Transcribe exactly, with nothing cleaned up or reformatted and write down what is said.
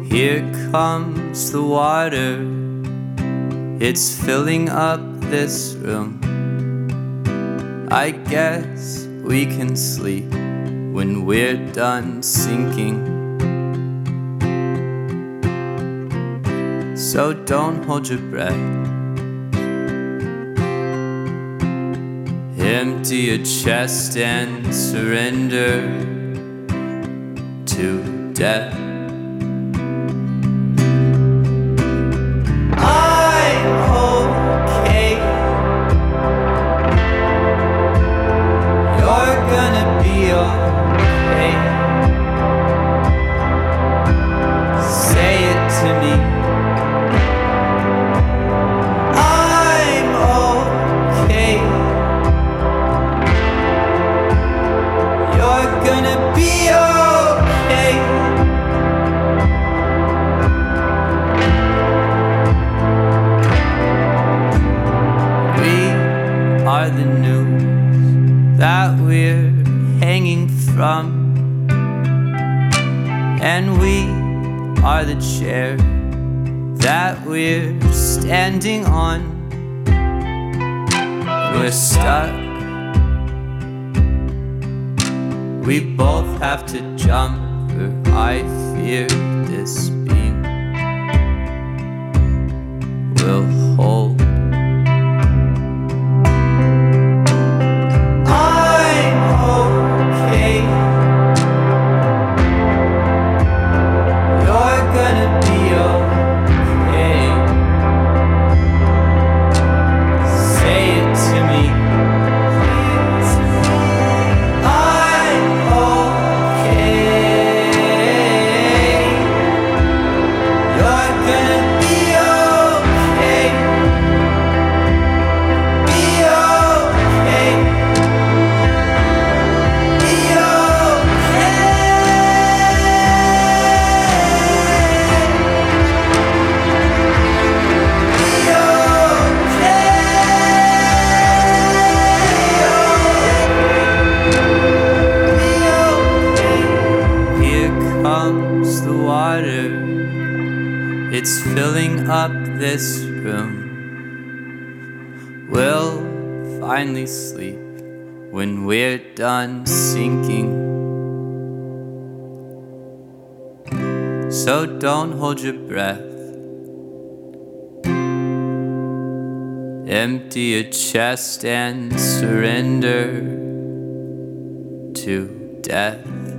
Here comes the water, it's filling up this room. I guess we can sleep when we're done sinking. So don't hold your breath. Empty your chest and surrender to death. Are the news that we're hanging from, and we are the chair that we're standing on. We're stuck, we both have to jump, for I fear this beam will hold. The water, it's filling up this room. We'll finally sleep when we're done sinking. So don't hold your breath. Empty your chest and surrender to death.